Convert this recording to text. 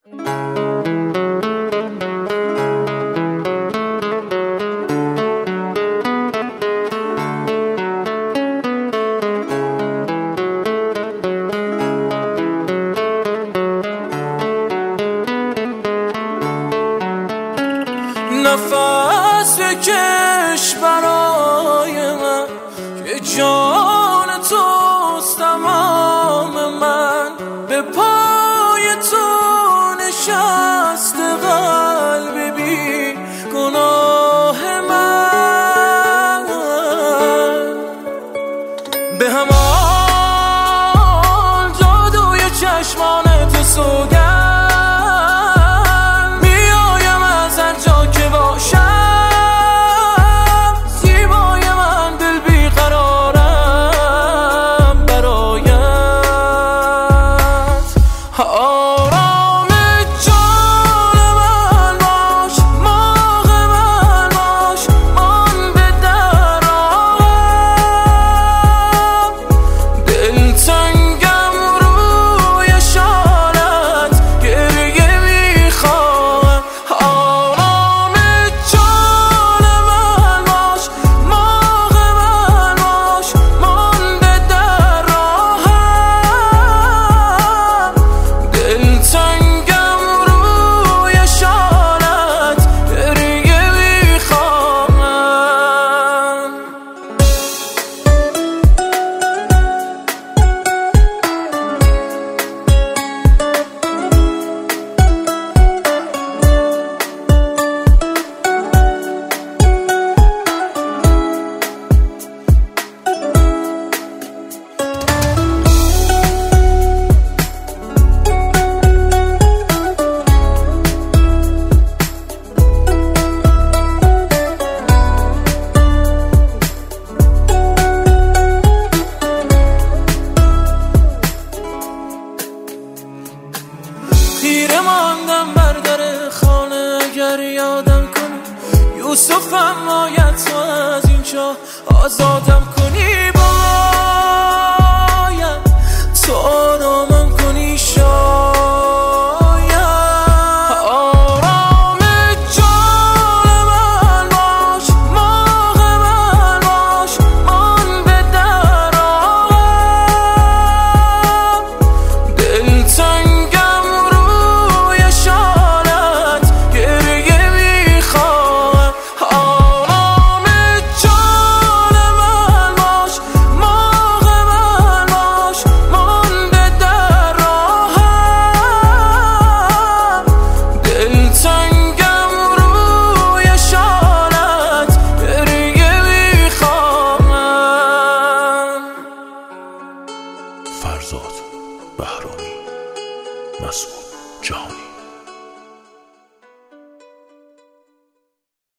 نفس بکش برای من که جان توست تمام من، به پای تو نشسته قلب بی گناه من. به همان جادوی چشمان تو سوگند خیره ماندم بر در خانه، اگر یادم کنی یوسفم باید تو از این چاه آزادم کنی، باید تو آرامم کنی، شاید آرام جان من باش، ماه من باش، من به در آهم، دلتنگم روی شالت گریه میخواهم. آرام جان من باش، ماه من باش، من به در آهم، دلتنگم روی شالت گریه میخواهم. فرزاد بهرامی، مسعود جهانی.